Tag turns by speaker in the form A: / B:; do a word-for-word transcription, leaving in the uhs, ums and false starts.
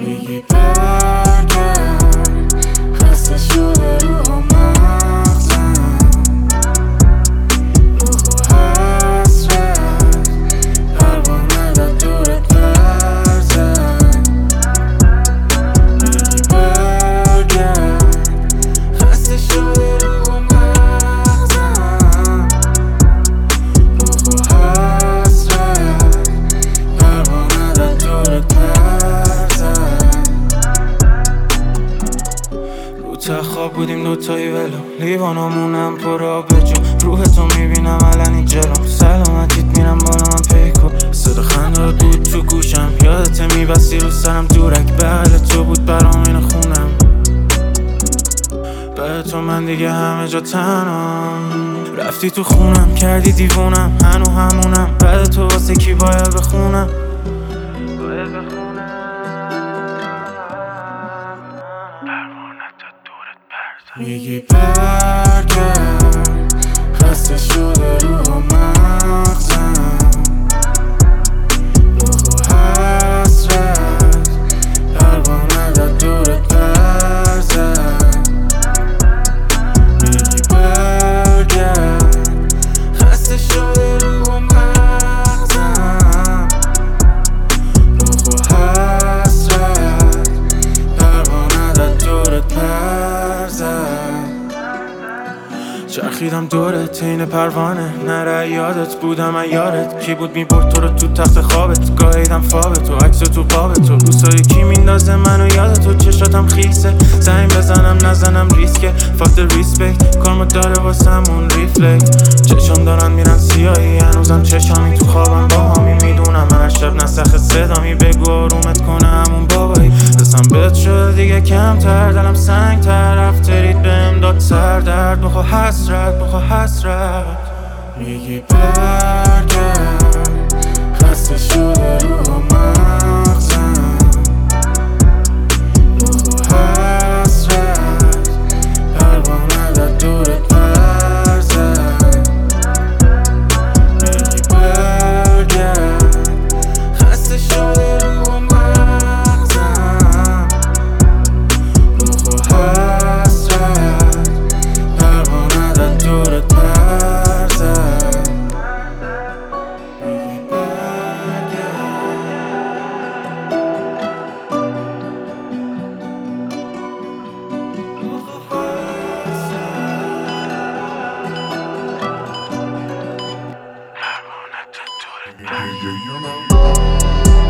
A: میگی برگرد، خسته شده روح و مغزم، روح و حسرت پروانه در دورت برزد. میگی برگرد، خسته شده روح و مغزم، روح و حسرت پروانه در دورت برزد. رو تخواب بودیم دوتایی ولو، لیوانامونم پر آبجو، روح تو میبینم علنی جلوم، سلامتیت میرم بالا من پیکو، صدا خنده رو بود تو گوشم، یادت میبستی رو سرم دورک، بغل تو بود برام این خونم، بعد تو من دیگه همه جا تنهام، رفتی تو خونم کردی دیوونم، هنو همونم، بعد تو واسه کی باید بخونم، باید بخونم. پروانه تا دورت برزد. میگی برگرد، خسته شده روح و مغزم، روح و حسرت پروانه در دورت برزد. میگی برگرد، خسته شده روح و مغزم، روح و حسرت پروانه در دورت برزد. چرخیدم دورت این پروانه، نره یادت بودم ایارت، کی بود میبرد تو رو تو تخت خوابت، گاهیدم فابت و عکس تو قابت، تو روسایی کی میندازه منو یادت، تو چشاتم خیسه، زنگ بزنم نزنم ریسکه، فاکت ریسپکت کارمو داره واسمون ریفلکت، چشام دارن میرن سیاهی، هنوزم چشامی تو خوابم باهامی، میدونم هر شب نسخ صدامی، بگو آرومت کنه همون بابایی، دستم بهت شده دیگه کمتر، دلم سنگ تر، رفترید بهم داد سر درد، بخوا حسرت بخوا حسرت. میگی برگرد، خسته شده روح و مغزم، روح و حسرت پروانه در دورت برزد. میگی برگرد، خسته شده روح و مغزم، روح و حسرت پروانه در دورت برزد. میگی برگرد،
B: Yeah, you know.